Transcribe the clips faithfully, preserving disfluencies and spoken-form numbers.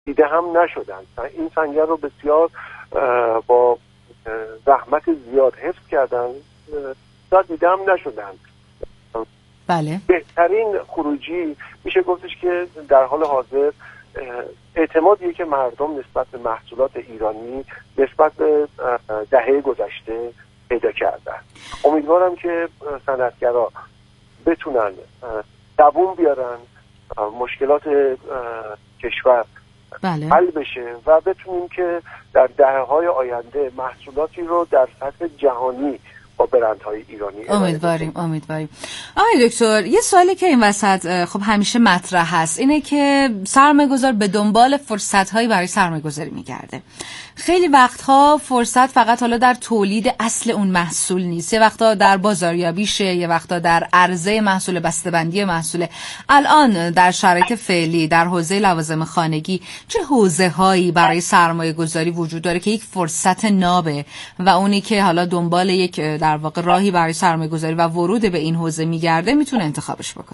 دیده هم نشدن. این سنگر رو بسیار با زحمت زیاد حفظ کردن، زیاد دیده هم نشدن. بله. بهترین خروجی میشه گفتش که در حال حاضر اعتمادی که مردم نسبت به محصولات ایرانی نسبت به دهه گذشته پیدا کردن. امیدوارم که صنعتگرا بتونن دووم بیارن، مشکلات کشور بله. حل بشه و بتونیم که در دهه‌های آینده محصولاتی رو در سطح جهانی با برندهای ایرانی امیدواریم امیدواریم. آقای دکتر، یه سوالی که این وسط خب همیشه مطرح هست اینه که سرمایه‌گذار به دنبال فرصت‌هایی برای سرمایه‌گذاری می‌گرده. خیلی وقتها فرصت فقط حالا در تولید اصل اون محصول نیست، یه وقتا در بازاریابیشه، یه وقتا در عرضه محصول، بسته‌بندی محصول. الان در شرایط فعلی در حوزه لوازم خانگی چه حوزه‌هایی برای سرمایه‌گذاری وجود داره که یک فرصت نابه و اونی که حالا دنبال یک در واقع راهی برای سرمایه‌گذاری و ورود به این حوزه میگرده میتونه انتخابش بکنه؟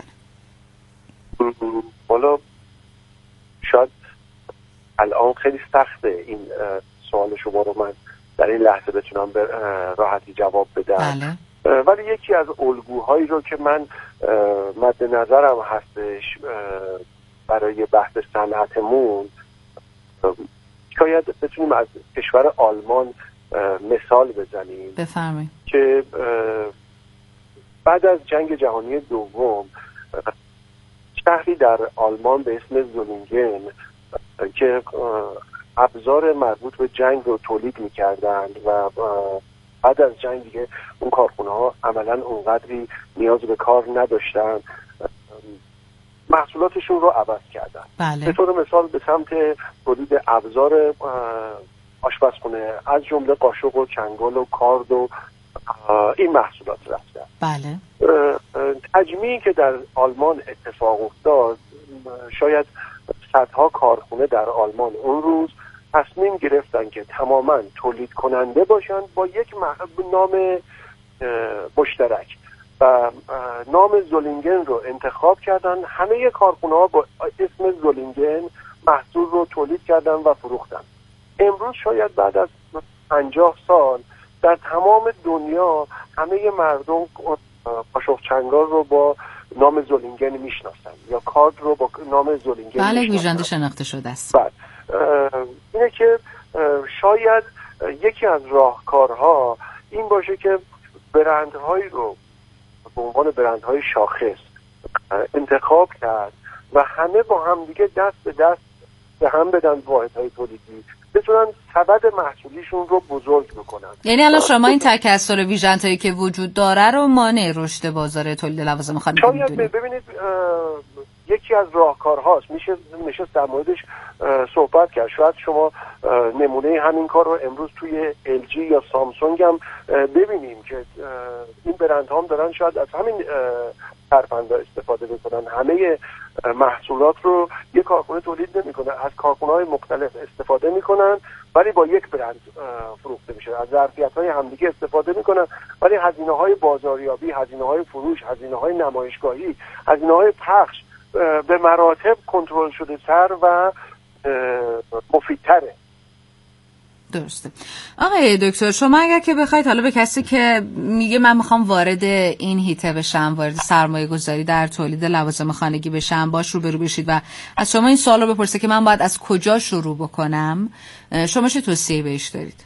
حالا شاید الان خیلی سخته این سوال شما رو من در این لحظه بتونم به راحتی جواب بدم. بله. ولی یکی از الگوهایی رو که من مد نظرم هستش برای بحث صنعتمون، شاید بتونیم از کشور آلمان مثال بزنیم. بفرمایید. که بعد از جنگ جهانی دوم شهری در آلمان به اسم زولینگن که ابزار مربوط به جنگ رو تولید می‌کردند و بعد از جنگ دیگه اون کارخونه‌ها عملاً اونقدری نیاز به کار نداشتن، محصولاتشون رو عوض کردن. بله. به طور مثال به سمت تولید ابزار آشپزخونه از جمله قاشق و چنگال و کارد و این محصولات رفتن. بله. تجمیعی که در آلمان اتفاق افتاد، شاید صدها کارخونه در آلمان اون روز تصمیم گرفتن که تماما تولید کننده باشن با یک نام مشترک و نام زولینگن رو انتخاب کردن. همه کارخونه ها با اسم زولینگن محصول رو تولید کردن و فروختن. امروز شاید بعد از پنجاه سال در تمام دنیا همه مردم قاشق چنگال رو با نام زولینگن میشناسن یا کارد رو با نام زولینگن بله میشناسن. ویژنده شناخته شده است. بله. اینه که شاید یکی از راهکارها این باشه که برندهایی رو به عنوان برندهای شاخص انتخاب کرد و همه با هم دیگه دست به دست به هم بدن واحدهای تولیدی، بتونن سبد محصولیشون رو بزرگ بکنن. یعنی الان شما این تکثر ویژنتایی که وجود داره رو مانع رشد بازار تولید لوازم خانگی می‌دونید؟ ببینید یکی از راهکارهاست، میشه میشه در موردش صحبت کرد. شاید شما نمونه همین کار رو امروز توی ال جی یا سامسونگ هم ببینیم که این برندها هم دارن شاید از همین ترفندا استفاده بکنن. همه محصولات رو یک کارخونه تولید نمیکنه، از کارخونه‌های مختلف استفاده میکنن ولی با یک برند فروخته میشه. از ظرفیت‌های همدیگه استفاده میکنن ولی هزینه‌های بازاریابی، هزینه‌های فروش، هزینه‌های نمایشگاهی، هزینه‌های پخش به مراتب کنترل شده تر و مفیدتره. درسته. آقای دکتر، شما اگر که بخواید حالا به کسی که میگه من میخوام وارد این هیته بشم، وارد سرمایه گذاری در تولید لوازم خانگی بشم، باش روبرو بشید و از شما این سوال رو بپرسه که من باید از کجا شروع بکنم، شما چه توصیه بهش دارید؟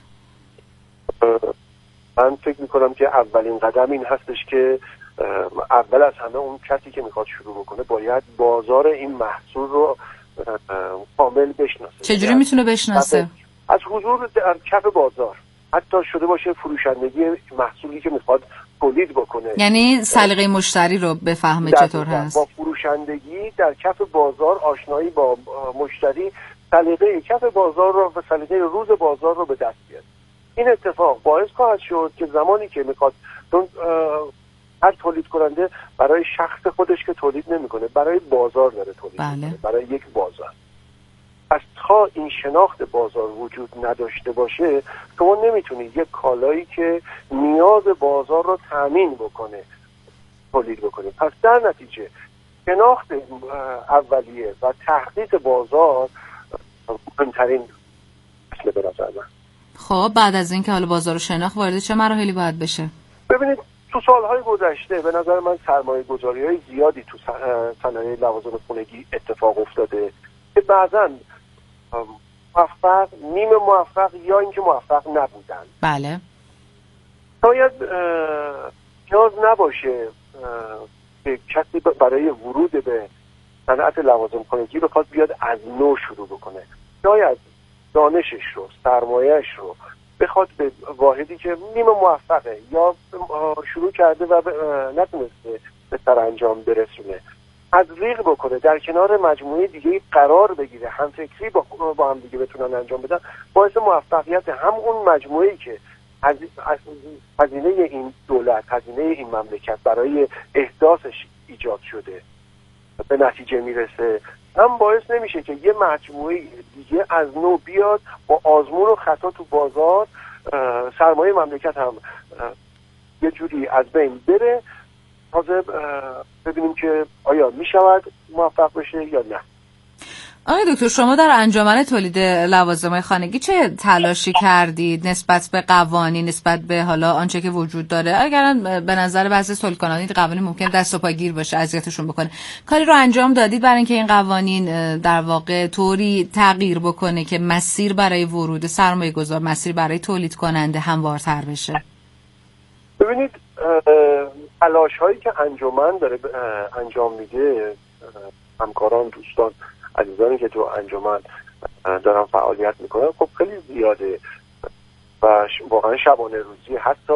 من فکر میکنم که اولین قدم این هستش که اول از همه اون کسی که میخواد شروع بکنه باید بازار این محصول رو کامل بشناسه. چجوری میتونه بشناسه؟ از حضور در کف بازار، حتی شده باشه فروشندگی محصولی که میخواد تولید بکنه، یعنی سلیقه مشتری رو بفهمه چطور هست. با فروشندگی در کف بازار آشنایی با مشتری، سلیقه کف بازار رو و سلیقه روز بازار رو به دست بیاره. این اتفاق باعث خواهد شد که زمانی که میخواد، هر تولید کننده برای شخص خودش که تولید نمیکنه، برای بازار داره تولید بله. میکنه، برای یک بازار. پس تا این شناخت بازار وجود نداشته باشه، شما نمیتونید یک کالایی که نیاز بازار رو تامین بکنه تولید بکنید. پس در نتیجه شناخت اولیه و تحقیق بازار مهمترین اصل به نظر من. خب بعد از این که حالا بازار شناخت وارد چه مراحلی باید بشه؟ ببینید تو سالهای گذشته به نظر من سرمایه گذاری های زیادی تو صنایع لوازم خانگی اتفاق افتاده که بعضا موفق، نیمه موفق یا اینکه موفق نبودن. بله. شاید نیاز نباشه که کسی برای ورود به صنعت لوازم خانگی بخواد بیاد از نو شروع بکنه. شاید دانشش رو، سرمایهش رو بخواد به واحدی که نیمه موفقه یا شروع کرده و نتونسته به سرانجام برسونه تزریق بکنه، در کنار مجموعه دیگه قرار بگیره، هم فکری با, با هم دیگه بتونن انجام بدن، باعث موفقیت هم اون مجموعه‌ای که هزینه این دولت، هزینه این مملکت برای احداثش ایجاد شده به نتیجه میرسه، هم باعث نمیشه که یه مجموعه دیگه از نو بیاد با آزمون و خطا تو بازار سرمایه مملکت هم یه جوری از بین بره، تازه ببینیم که آیا میشود موفق بشه یا نه. آقای دکتر، شما در انجمن تولید لوازم خانگی چه تلاشی کردید نسبت به قوانین، نسبت به حالا آنچه که وجود داره؟ اگر به نظر بعضی تولید قوانین ممکن دست و پاگیر باشه، اذیتشون بکنه، کاری رو انجام دادید برای اینکه این قوانین در واقع طوری تغییر بکنه که مسیر برای ورود سرمایه گذار، مسیر برای تولید کننده هموارتر بشه؟ ببینید تلاش هایی که انجمن داره انجام میده، همکاران، دوستان، عزیزانی که تو انجمن دارن فعالیت میکنن، خب خیلی زیاده و واقعا شبانه روزی. حتی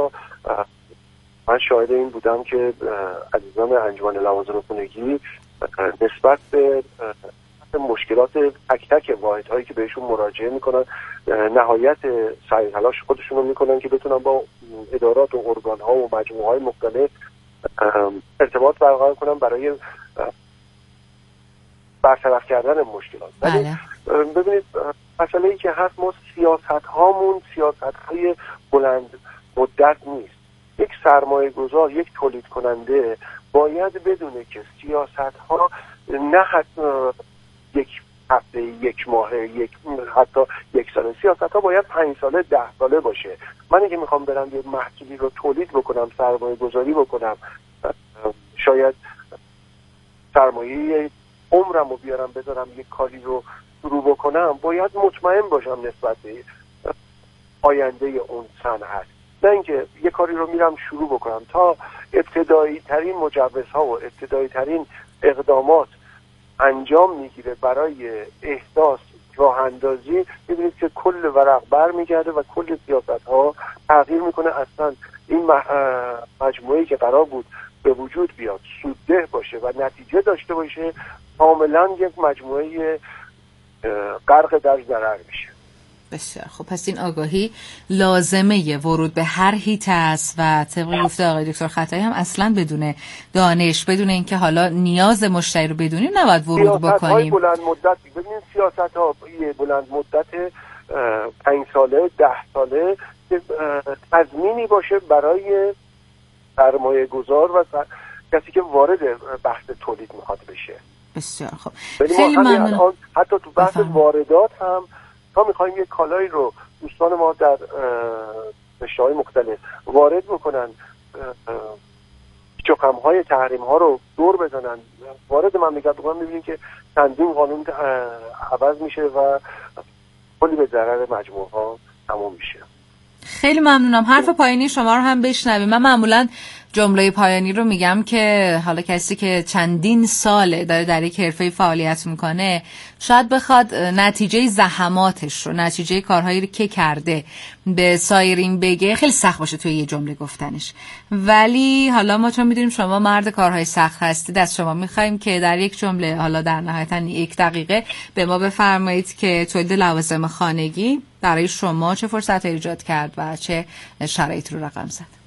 من شاهد این بودم که عزیزان انجمن لوازم خانگی نسبت به مشکلات تک تک واحدهایی که بهشون مراجعه میکنن نهایت سعی تلاش خودشون رو میکنن که بتونن با ادارات و ارگان‌ها و مجموعه‌های مختلف ارتباط برقرار کنن برای برطرف کردن مشکلات. ولی ببینید مسئله ای که هست، ما سیاست هامون سیاست های بلند مدت نیست. یک سرمایه گذار، یک تولید کننده باید بدونه که سیاست ها نه حتی یک هفته، یک ماه، یک حتی یک ساله، سیاست ها باید پنج ساله، ده ساله باشه. من اگه میخوام برم یه محصولی رو تولید بکنم، سرمایه گذاری بکنم، شاید سرمایه عمرم رو بیارم بذارم یک کاری رو شروع بکنم، باید مطمئن باشم نسبت به آینده اون صنعت، نه اینکه یک کاری رو میرم شروع بکنم تا ابتدایی ترین مجوزها و ابتدایی ترین اقدامات انجام میگیره برای احداث راه اندازی، میبینید که کل ورق بر میگرده و کل سیاست ها تغییر میکنه. اصلا این مجموعه‌ای که قرار بود به وجود بیاد، سودده باشه و نتیجه داشته باشه، کاملا یک مجموعه غرق در ضرر میشه. بسیار خب، پس این آگاهی لازمه ورود به هر هیته است و طبق گفته آقای دکتر خطایی هم اصلا بدون دانش، بدون اینکه حالا نیاز مشتری رو بدونیم نباید ورود بکنیم. سیاست‌های بلند مدت، ببینید سیاست‌ها بلند مدت پنج ساله، ده ساله تضمینی باشه برای سرمایه گذار و سر... کسی که وارد بحث تولید میخواد بشه. بسیار خب، خیلی ممنون. حتی تو بحث بفهم. واردات هم تا میخوایم یک کالایی رو دوستان ما در رشته‌های مختلف وارد بکنن، چوکم‌های تحریم ها رو دور بزنن، وارد مملکت بکنن، می‌بینیم که چندین قانون عوض میشه و کلی به ضرر مجموعه ها تموم میشه. خیلی ممنونم. حرف پایانی شما رو هم بشنویم. من معمولا جمله پایانی رو میگم که حالا کسی که چندین ساله داره در یک حرفه فعالیت میکنه شاید بخواد نتیجه زحماتش رو، نتیجه کارهایی که کرده به سایرین بگه، خیلی سخت باشه توی یه جمله گفتنش. ولی حالا ما چون میدونیم شما مرد کارهای سخت هستید، از شما میخوایم که در یک جمله، حالا در نهایتا یک دقیقه، به ما بفرمایید که تولید لوازم خانگی برای شما چه فرصت ایجاد کرد و چه شرایط رو رقم زد.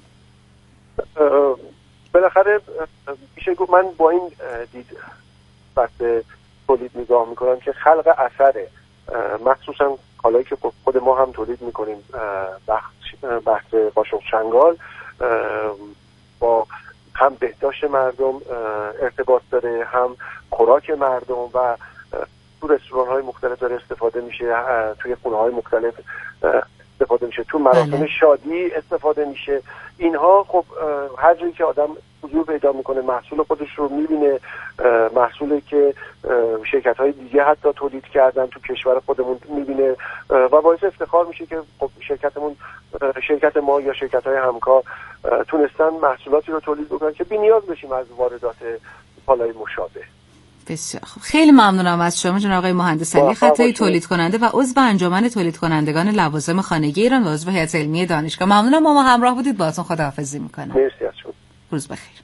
بالاخره میشه گفت من با این دید وقت تولید نگاه میکنم که خلق اثره، مخصوصا کالایی که خود ما هم تولید میکنیم، بحث قاشق چنگال با هم بهداشت مردم ارتباط داره، هم خوراک مردم و تو رستوران‌های مختلف داره استفاده میشه، توی خونه‌های مختلف استفاده میشه، تو مراسم شادی استفاده میشه. اینها خب هر جایی که آدم حضور پیدا میکنه محصول خودش رو میبینه، محصولی که شرکت‌های دیگه حتی تولید کردن تو کشور خودمون میبینه و باعث افتخار میشه که خب شرکتمون شرکت ما یا شرکت‌های همکار تونستن محصولاتی رو تولید بکنن که بی‌نیاز بشیم از واردات کالای مشابه. بسیار خوب، خیلی ممنونم از شما جناب آقای مهندس علی خطایی، تولید کننده و عضو انجمن تولید کنندگان لوازم خانگی ایران و عضو هیئت علمی دانشگاه. ممنونم ما همراه بودید، باهاتون خداحافظی میکنم. مرسی از شما. روز بخیر.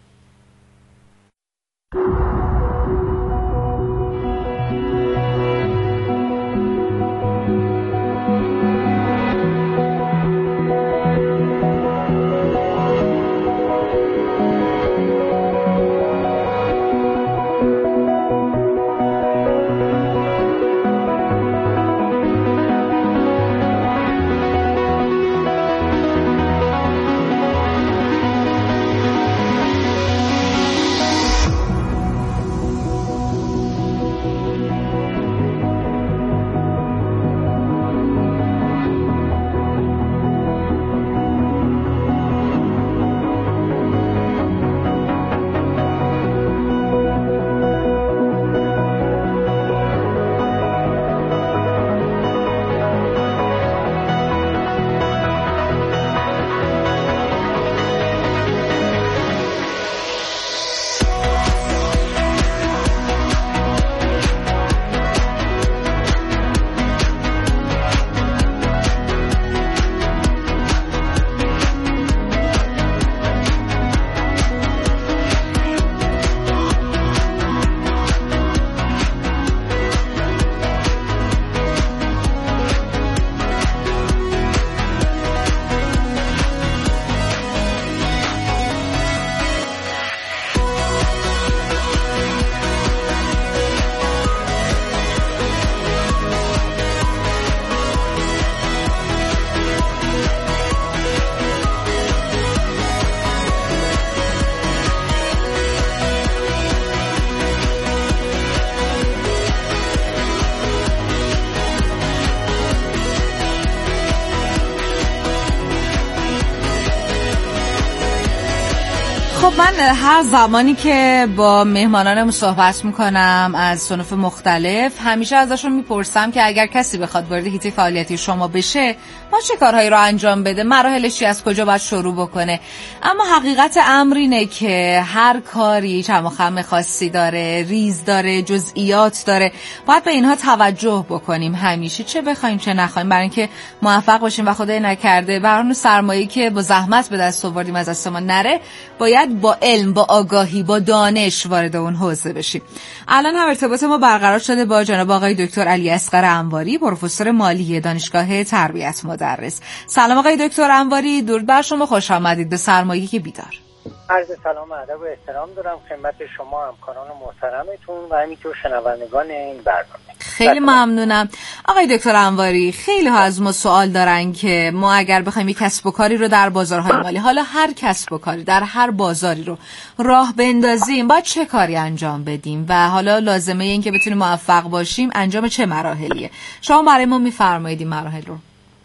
من هر زمانی که با مهمانانم صحبت میکنم از صنوف مختلف همیشه ازشون میپرسم که اگر کسی بخواد وارد حیطه فعالیتی شما بشه ما چه کارهایی رو انجام بده، مراحلش از کجا باید شروع بکنه. اما حقیقت امر اینه که هر کاری چم و خم خاصی داره، ریز داره، جزئیات داره، باید به اینها توجه بکنیم همیشه، چه بخوایم چه نخوایم، برای اینکه موفق باشیم و خدای نکرده برای سرمایه‌ای که با زحمت به دست آوردیم از دست ما نره، باید با علم، با آگاهی، با دانش وارد اون حوزه بشیم. الان هم ارتباط ما برقرار شده با جناب آقای دکتر علی اصغر انواری، پروفسور مالی دانشگاه تربیت مدرس. سلام آقای دکتر انواری، درود بر شما، خوش آمدید به سرمایه‌ای که بیدار. عرض سلام و ادب و احترام دارم خدمت شما همکاران محترمتون و همینطور شنوندگان این برنامه. خیلی ممنونم. آقای دکتر انواری، خیلی ها از ما سوال دارن که ما اگر بخوایم یک کسب و کاری رو در بازارهای مالی، حالا هر کسب و کاری در هر بازاری رو راه بندازیم، باید چه کاری انجام بدیم و حالا لازمه این که بتونیم موفق باشیم انجام چه مراحلیه؟ شما برای ما میفرمایید این مراحل رو.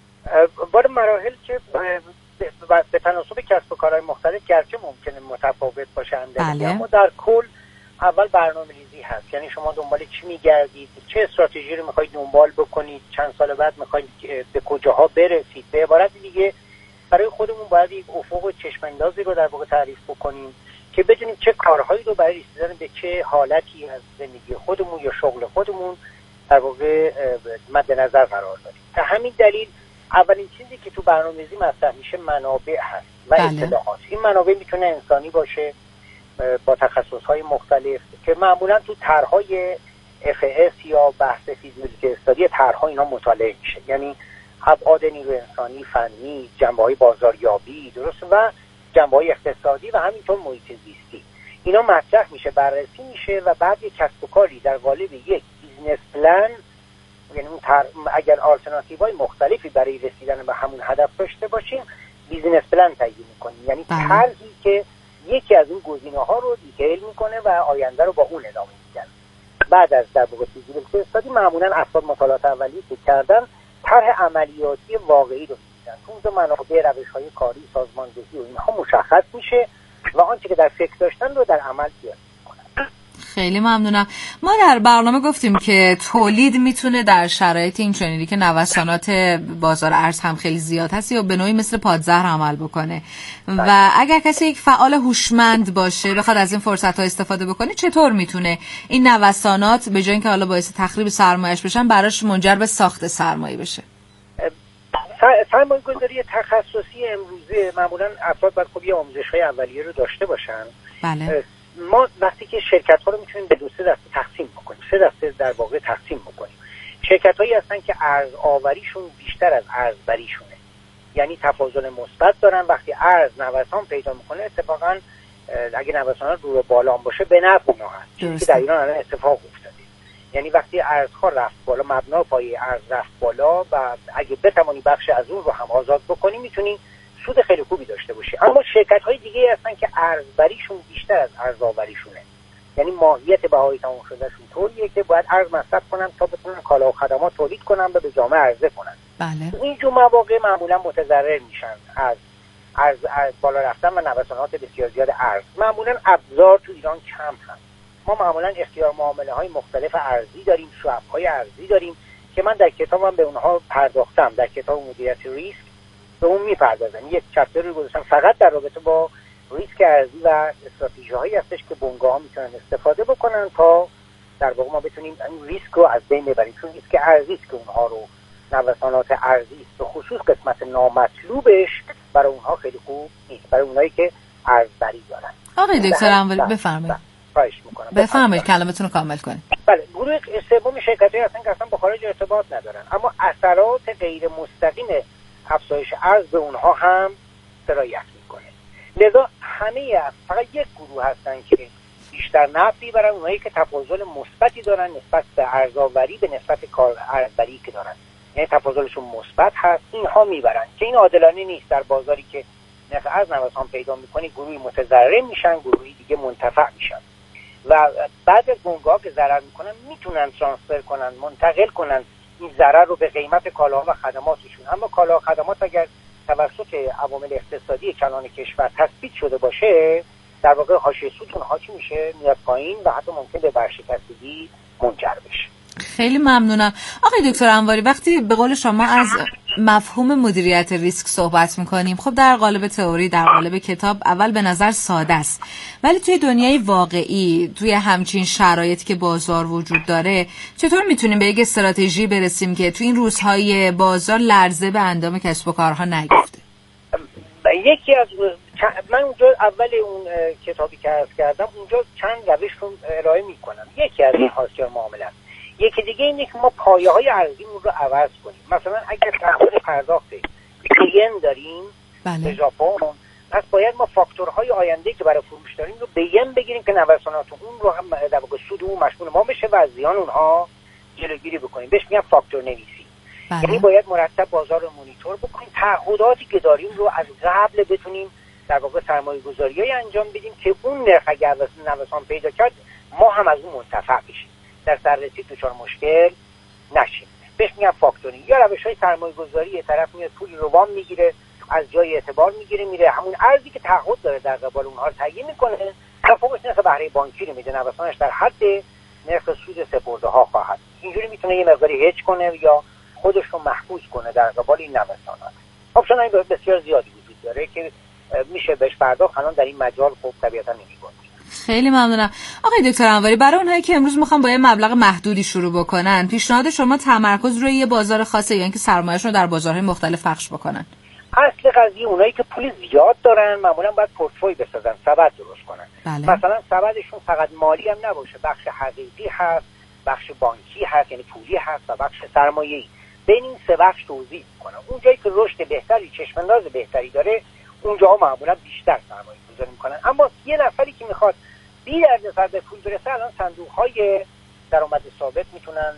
بار مراحل که به تناسب کسب و کارهای مختلف گرچه ممکنه متفاوت باشند، بله. اما در کل اول برنامه‌ریزی هست. یعنی شما دنبال چی میگردید، چه استراتژی رو میخواید دنبال بکنید، چند سال بعد میخواید به کجاها برسید. به عبارت دیگه برای خودمون باید یک افق و چشم‌اندازی رو در واقع تعریف بکنیم که بدونیم چه کارهایی رو برای رسیدن به چه حالتی از زندگی خودمون یا شغل خودمون در واقع مد نظر قرار بدیم. به همین دلیل اولین چیزی که تو برنامه‌ریزی مطرح میشه منابع هست و اصطلاحات. این منابع میتونه انسانی باشه با تخصص‌های مختلف که معمولا تو طرح‌های اف اس یا بحث فیزیولیتی استادی طرح‌ها اینا مطالعه میشه. یعنی ابعاد نیروی انسانی، فنی، جنبه‌های بازاریابی، درست، و جنبه‌های اقتصادی و همینطور محیط زیستی. اینا مطرح میشه، بررسی میشه و بعد یک کسب و کاری در قالب یک بیزنس پلن، یعنی اون تر... اگر آلترناتیوهای مختلفی برای رسیدن به همون هدف داشته باشیم، بیزنس پلن تعیین می‌کنیم. یعنی طرحی که یکی از اون گزینه‌ها رو دیتیل میکنه و آینده رو با اون ادامه میده. بعد از در واقع پیگیری اقتصادی معمولا افراد مطالعات اولیه که کردن طرح عملیاتی واقعی رو میدن. تو اونجا منابع، روش‌های کاری، سازماندهی و اینها مشخص میشه و آنچه که در فکر داشتن رو در عمل بیارن. خیلی ممنونم. ما در برنامه گفتیم که تولید میتونه در شرایط این چنینی که نوسانات بازار ارز هم خیلی زیاد هست یا به نوعی مثل پادزهر عمل بکنه و اگر کسی یک فعال هوشمند باشه بخواد از این فرصت ها استفاده بکنه، چطور میتونه این نوسانات به جای اینکه حالا باعث تخریب سرمایه‌اش بشن براش منجر به ساخت سرمایه بشه؟ سرمایه گذاری تخصصی امروزه معمولا افراد باید خب یه آموزش‌های اولیه رو داشته باشن. بله. ما وقتی که شرکت ها رو میتونیم به دو سه دسته تقسیم بکنیم، سه دسته در واقع تقسیم بکنیم. شرکت هایی هستن که ارز آوریشون بیشتر از ارز بریشونه، یعنی تفاضل مثبت دارن. وقتی ارز نوسان پیدا میکنه اتفاقا اگه نوسان رو به بالا هم باشه به نفع اونها هست، چیزی که در ایران الان اتفاق افتاده. یعنی وقتی ارزها رفت بالا، مبنا پایه ارز رفت بالا و اگه بتوانی بخش از اون رو هم آزاد بکنی میتونی سود خیلی خوبی داشته باشی. اما شرکت های دیگه هستن که ارزبریشون بیشتر از ارز آوریشونه، یعنی ماهیت بهای تمام شدهشون طوریه که باید ارز مصرف کنن تا بتونن کالا و خدمات تولید کنن و به جامعه عرضه کنن. بله. این جور مواقع معمولا متضرر میشن از ارز ارز بالا رفتن و نوسانات بسیار زیاد ارز. معمولا ابزار تو ایران کم هست. ما معمولا اختیار معامله های مختلف ارزی داریم، سوپ های ارزی داریم که من در کتابم به اونها پرداختم. در کتاب مدیریت ریسک به اون میپردازم. یک چپتر رو گذاشتم فقط در رابطه با ریسک ارزی و استراتژی هایی هستش که بنگاه ها میتونن استفاده بکنن تا در واقع ما بتونیم این ریسک رو از بین ببریم، چون ریسک ارزی است که اونها رو نوسانات ارزی است، به خصوص قسمت نامطلوبش برای اونها خیلی خوب نیست، برای اونایی که ارزبری دارن. آقای دکتر انوری بفرمایید. خواهش میکنم. بفرمایید کلمتون رو کامل کنید. بله، گروه سوم شرکت‌هایی هستن که اصلا با خارج ارتباط ندارن، اما اثرات غیر مستقیم افزایش ارز به اونها هم سرایت میکنه. لذا همه فقط یک گروه هستن که بیشتر نفعی برن، اونایی که تفاضل مثبتی دارن نسبت به ارزآوری به نسبت کار ارزبری که دارن، یعنی تفاضلشون مثبت هست، اینها میبرن که این عادلانه نیست. در بازاری که نرخ ارز نوسان پیدا میکنه گروهی متضرر میشن، گروهی دیگه منتفع میشن و بعد از بنگاه که ضرر میکنن میتونن ترانسفر کنن، منتقل کنن این ضرر رو به قیمت کالاها و خدماتشون. اما کالا و خدمات اگر توسط عوامل اقتصادی کلان کشور تثبیت شده باشه، در واقع حاشیه سود اونها چی میشه؟ میاد پایین و حتی ممکن به ورشکستگی منجر بشه. خیلی ممنونم. آقای دکتر انواری، وقتی به قول شما از مفهوم مدیریت ریسک صحبت میکنیم، خب در قالب تئوری، در قالب کتاب اول به نظر ساده است، ولی توی دنیای واقعی، توی همچین شرایطی که بازار وجود داره، چطور میتونیم به یک استراتژی برسیم که توی این روزهای بازار لرزه به اندام کسب و کارها نیفته؟ یکی از من اونجا اول اون کتابی که عرض کردم اونجا چند روش رو ارائه میکنم. یکی از این حاصل معامله است. یکی دیگه اینه که ما پایه های ارزیمون رو عوض کنیم. مثلا اگر تعهد پرداخت ین داریم به ژاپن، پس باید ما فاکتورهای آینده که برای فروش داریم رو به ین بگیریم که نوسانات اون رو هم در واقع سود اون مشمول ما بشه و از زیان اونها جلوگیری بکنیم. بهش میگن فاکتور نویسی. بله. یعنی باید مرتب بازار رو مونیتور بکنیم، تعهداتی که داریم رو از قبل بتونیم در واقع سرمایه‌گذاری‌ای انجام بدیم که اون نرخ اگر نوسان پیدا کرد ما هم از اون منتفع بشیم، در سررسی دچار مشکل نشیم. بهش میگن فاکتورینگ. یا روش‌های سرمایه‌گذاری، یه طرف میاد پول رو وام میگیره، از جای اعتبار میگیره، میره همون ارزی که تعهد داره در قبال اونها رو تعیین میکنه، تفاوتش نرخ بهره بانکی رو میده، نوسانش در حد نرخ سود سپرده‌ها خواهد. اینجوری میتونه یه مقداری هج کنه یا خودش رو محفوظ کنه در قبال این نوسانات. آپشن‌های بسیار زیادی وجود داره که میشه بهش پرداخت. الان در این مجال خب طبیعتا نمی‌گذارم. خیلی ممنونم. آقای دکتر انواری، برای اونهایی که امروز میخوان با یه مبلغ محدودی شروع بکنن، پیشنهاد شما تمرکز روی یه بازار خاصه یا اینکه سرمایه‌شون رو در بازارهای مختلف پخش بکنن؟ اصل قضیه اونایی که پول زیاد دارن معمولا باید پورتفوی بسازن، سبد درست کنن. بله. مثلا سبدشون فقط مالی هم نباشه، بخش حقیقی هست، بخش بانکی هست یعنی پولی هست و بخش سرمایه‌ای. بین این سه بخش توزیع کنن. اونجایی که رشد بهتری، چشم‌انداز بهتری داره، اونجاها معمولا بیشتر سرمایه‌گذاری میکنن. اما یه نفری که میخواد بی دردسر به پول برسه، الان صندوق‌های درآمد ثابت میتونن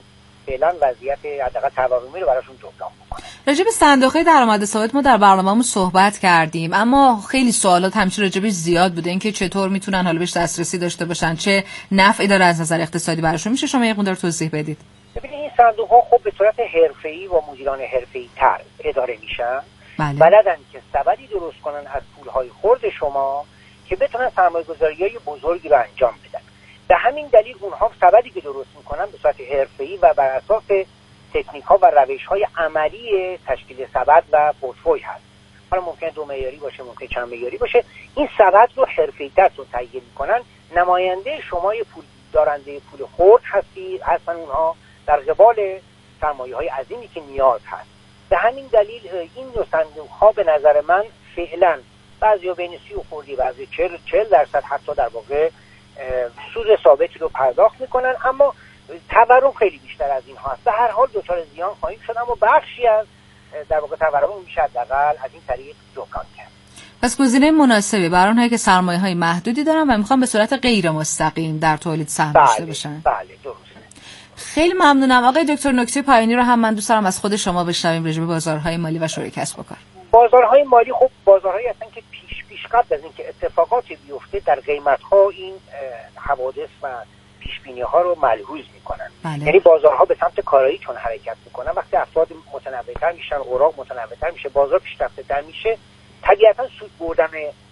فعلا وضعیت حداقل تورمی رو براشون جبران بکنه. راجع به صندوق درآمد ثابت ما در برنامه‌مون صحبت کردیم، اما خیلی سوالات همیشه راجبش زیاد بوده، اینکه چطور میتونن حالا بهش دسترسی داشته باشن، چه نفعی داره از نظر اقتصادی براشون. میشه شما یک مقدار توضیح بدید؟ ببینید این صندوق‌ها خب به صورت حرفه‌ای و مدیران حرفه‌ای تر اداره میشن. بله. بلدن که سبدی درست کنن از پولهای خرد شما که بتونن سرمایه‌گذاری‌های بزرگی رو انجام بدن. به همین دلیل اونها سبدی که درست میکنن به صورت حرفه‌ای و بر اساس تکنیک‌ها و روش‌های عملی تشکیل سبد و پورتفوی هست. حالا ممکنه دو معیاری باشه، ممکنه چند معیاری باشه. این سبد رو حرفه‌ای‌تر تهیه میکنن. نماینده شما یه پول دارنده پول خرد هستی هستن اونها در قبال سرمایه‌های عظیمی که نیاز هست. به همین دلیل این دو صندوق‌ها به نظر من فعلا بعضیا بین سی و خردی، بعضی چهل درصد حتی در واقع سود ثابتی رو پرداخت میکنن، اما تورم خیلی بیشتر از این هست. به هر حال دچار زیان خواهیم شد، اما بخشی از در واقع تورم میشه حداقل از این طریق جبران کرد. پس گزینه مناسبی برای اونهایی که سرمایه‌های محدودی دارن و میخوان به صورت غیر مستقیم در تولید سهم داشته باشن. بله درسته. خیلی ممنونم آقای دکتر. نکته پایانی رو هم من دوست دارم از خود شما بشنویم راجع به بازارهای مالی و شروع کسب و کار. بازارهای مالی خب بازارهایی هستن که پیش پیش قبل از اینکه اتفاقاتی بیفته در قیمت‌ها این حوادث و پیش‌بینی‌ها رو ملحوظ می‌کنن. بله. یعنی بازارها به سمت کارایی چون حرکت می‌کنن، وقتی افراد متنوع‌تر میشن، اوراق متنوع‌تر میشه، بازار پیشرفته‌تر میشه، طبیعتاً سود بردن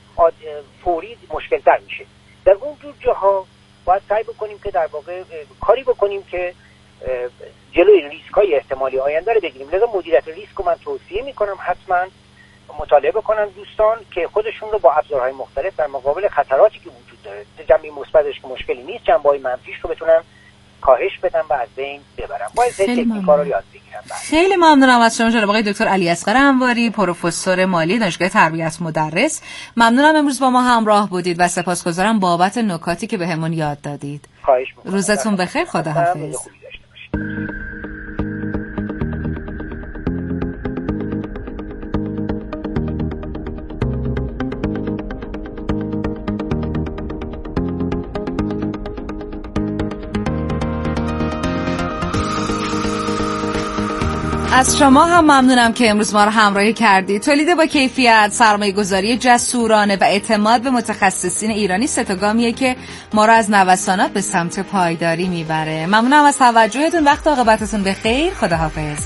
فوری مشکل‌تر میشه. در اون جور جاها باید سعی بکنیم که در واقع کاری بکنیم که جلوی ریسک‌های احتمالی آینده رو بگیریم. لذا مدیریت ریسک رو من توصیه می‌کنم حتماً مطالعه بکنن دوستان که خودشون رو با ابزارهای مختلف در مقابل خطراتی که وجود داره، جنبه مثبتش که مشکلی نیست، جنبه‌های منفیش رو بتونن کاهش بدن و از بین ببرن. باید تکنیک‌ها رو یاد بگیرن. خیلی ممنونم از شما جناب آقای دکتر علی اصغر انواری، پروفسور مالی دانشگاه تربیت مدرس. ممنونم امروز با ما همراه بودید و سپاسگزارم بابت نکاتی که بهمون یاد دادید. خواهش می‌کنم. روزتون بخیر. خداحافظ. از شما هم ممنونم که امروز ما رو همراهی کردید. تولید با کیفیت، سرمایه گذاری جسورانه و اعتماد به متخصصین ایرانی ستوگامیه که ما رو از نوسانات به سمت پایداری میبره. ممنونم از توجهتون. وقت عاقبتتون بخیر. خداحافظ.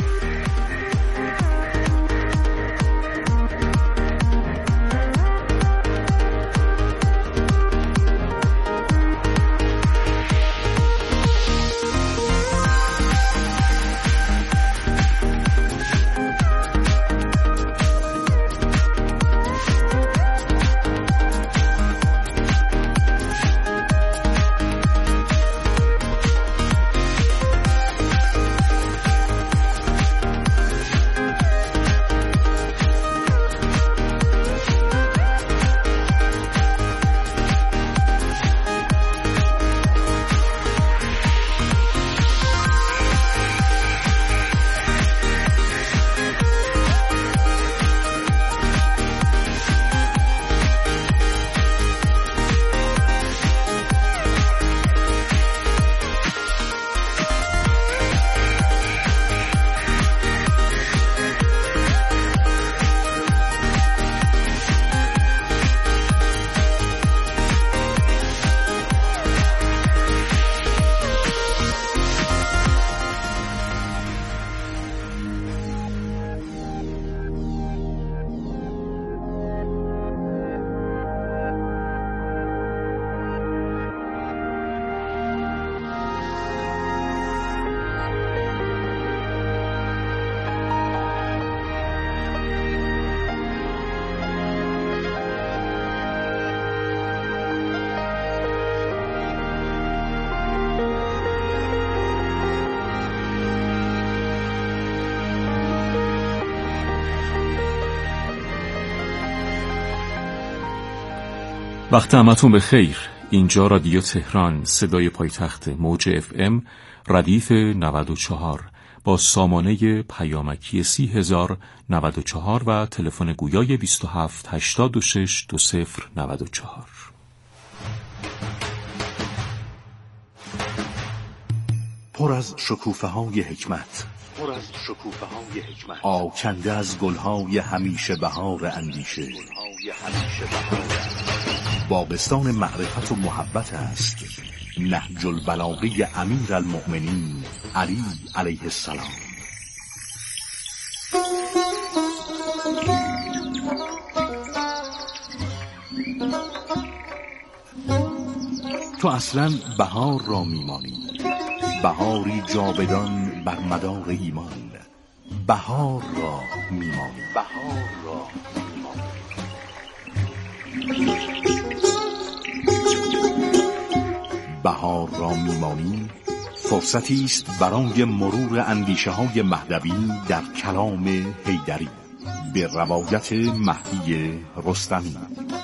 وقت همتون به خیر. اینجا رادیو تهران، صدای پایتخت، موج اف ام ردیف نود و چهار با سامانه پیامکی سی هزار نود و چهار و تلفن گویای بیست و هفت هشتاد و شش دو صفر نود و چهار. پر از شکوفه های حکمت، پر از شکوفه های حکمت، آکنده از گلهای همیشه بهار اندیشه. باغستان معرفت و محبت است نهج البلاغه امیر المؤمنین علی علیه السلام. تو اصلا بهار را میمانی، بهاری جاودان بر مدار ایمان. بهار را میمانی، بهار را بهار را میمانی فرصتی است برای مرور اندیشه های مهدوی در کلام حیدری به روایت مهدی رستمی.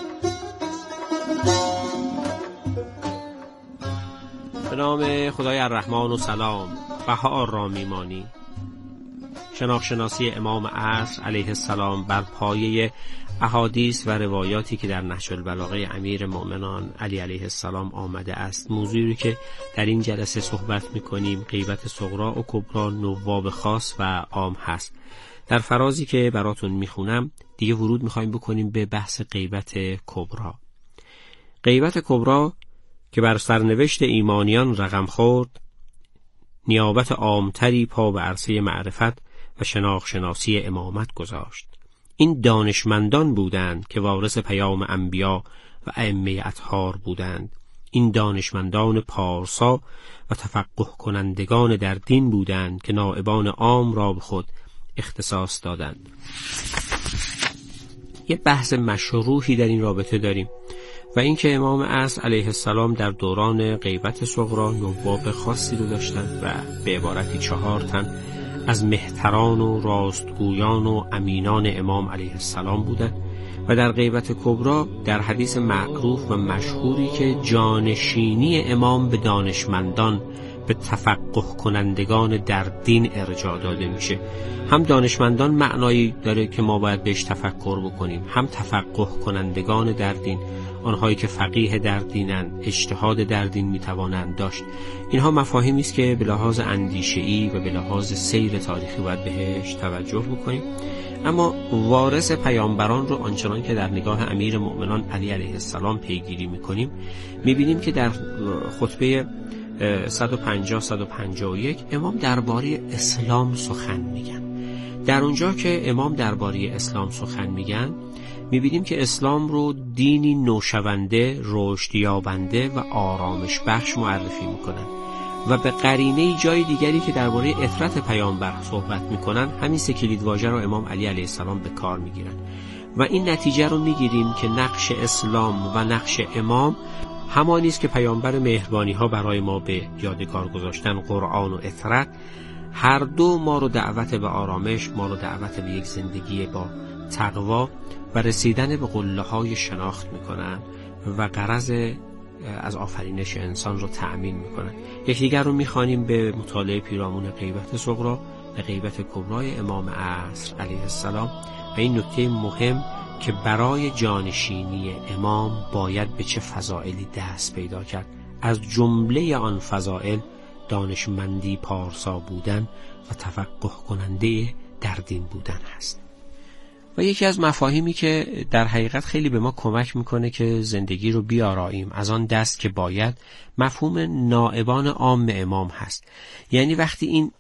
به نام خدای الرحمن و سلام. بهار را میمانی، شناخت-شناسی امام عصر علیه السلام بر پایه احادیث و روایاتی که در نهج البلاغه امیر مؤمنان علی علیه السلام آمده است. موضوعی که در این جلسه صحبت می‌کنیم غیبت صغرا و کبرا، نواب خاص و عام هست. در فرازی که براتون میخونم دیگه ورود میخوایم بکنیم به بحث غیبت کبرا. غیبت کبرا که بر سرنوشت ایمانیان رقم خورد، نیابت عامتری پا به عرصه معرفت و شناخت شناسی امامت گذاشت. این دانشمندان بودند که وارث پیام انبیا و ائمه اطهار بودند. این دانشمندان پارسا و تفقه کنندگان در دین بودند که نائبان عام را به خود اختصاص دادند. یه بحث مشروحی در این رابطه داریم و اینکه امام عصر علیه السلام در دوران غیبت صغرا نواب خاصی رو داشتند و به عبارتی چهار تن از مهتران و راستگویان و امینان امام علیه السلام بودند و در غیبت کبرا در حدیث معروف و مشهوری که جانشینی امام به دانشمندان، به تفقه کنندگان در دین ارجاع داده میشه. هم دانشمندان معنایی داره که ما باید بهش تفکر بکنیم، هم تفقه کنندگان در دین، آنهایی که فقیه در دینند، اجتهاد در دین میتوانند داشت. اینها مفاهیمی است که به لحاظ اندیشه‌ای و به لحاظ سیر تاریخی باید بهش توجه بکنیم. اما وارث پیامبران رو آنچنان که در نگاه امیر مؤمنان علی علیه السلام پیگیری میکنیم، میبینیم که در خطبه صد و پنجاه صد و پنجاه و یک امام درباره اسلام سخن میگن. در اونجا که امام درباره اسلام سخن میگن، میبینیم که اسلام رو دینی نوشونده، رشد یابنده و آرامش بخش معرفی میکنن و به قرینه جای دیگری که درباره اطرت پیامبر صحبت میکنن همین سه کلیدواژه رو امام علی علیه السلام به کار میگیرن و این نتیجه رو میگیریم که نقش اسلام و نقش امام همانی است که پیامبر مهربانی ها برای ما به یادگار گذاشتن، قرآن و اطرت. هر دو ما رو دعوت به آرامش، ما رو دعوت به یک زندگی با تقوا و رسیدن به قله های شناخت میکنن و غرض از آفرینش انسان رو تأمین میکنن. یکدیگر رو میخوانیم به مطالعه پیرامون غیبت صغرا و غیبت کبرای امام عصر علیه السلام و این نکته مهم که برای جانشینی امام باید به چه فضائلی دست پیدا کرد. از جمله آن فضائل دانشمندی پارسا بودن و تفقه کننده در دین بودن هست. و یکی از مفاهیمی که در حقیقت خیلی به ما کمک میکنه که زندگی رو بیاراییم از آن دست که باید، مفهوم نائبان عام امام هست. یعنی وقتی این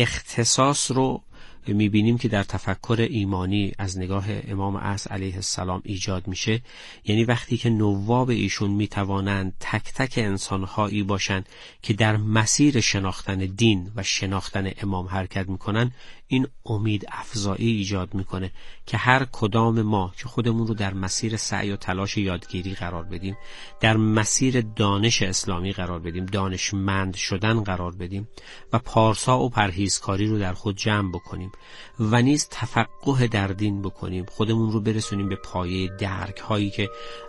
اختصاص رو میبینیم که در تفکر ایمانی از نگاه امام عصر علیه السلام ایجاد میشه، یعنی وقتی که نواب ایشون میتوانند تک تک انسانهایی باشند که در مسیر شناختن دین و شناختن امام حرکت میکنن، این امید افزایی ایجاد میکنه که هر کدام ما که خودمون رو در مسیر سعی و تلاش یادگیری قرار بدیم، در مسیر دانش اسلامی قرار بدیم، دانشمند شدن قرار بدیم و پارسا و پرهیزکاری رو در خود جمع بکنیم و نیز تفقه در دین بکنیم، خودمون رو برسونیم به پایه درک هایی که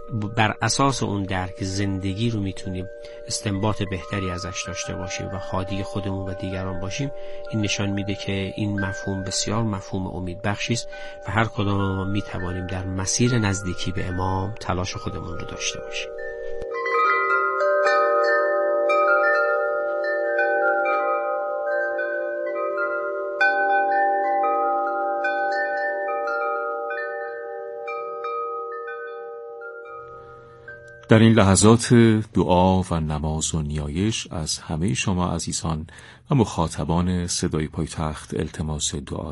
بر اساس اون درک زندگی رو میتونیم استنباط بهتری ازش داشته باشیم و هادی خودمون و دیگران باشیم. این نشان میده که این مفهوم بسیار مفهوم امید بخشی است و هر کدام ما میتوانیم در مسیر نزدیکی به امام تلاش خودمون رو داشته باشیم. در این لحظات دعا و نماز و نیایش از همه شما عزیزان و مخاطبان صدای پایتخت التماس دعا